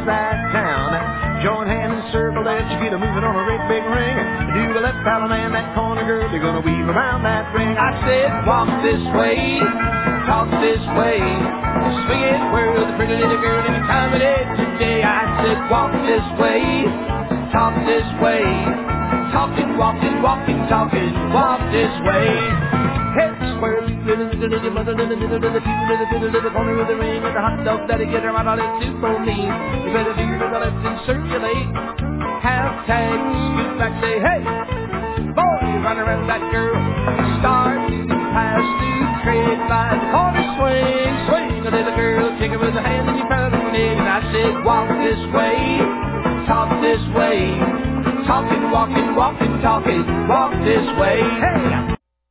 side town. Join hands and circle, let's get a moving on a great big ring. Do a left paddle man, that corner girl, they're gonna weave around that ring. I said, walk this way, talk this way, swing it, whirl the pretty little girl any time of day today. I said, walk this way, talk this way, talking, walking, walking, talking, walk this way. Head square, little mother, little corner of the ring with the hot dog daddy, get her out on it too for me. You better do the left and circulate. Half tag, scoot back, say hey, boy, run around that girl. Start to pass through trade by the corner swing, swing a little girl, take her with a hand and you found her name. And I said, walk this way, talk this way, talking, walking, walking, talking, walk this way. Hey.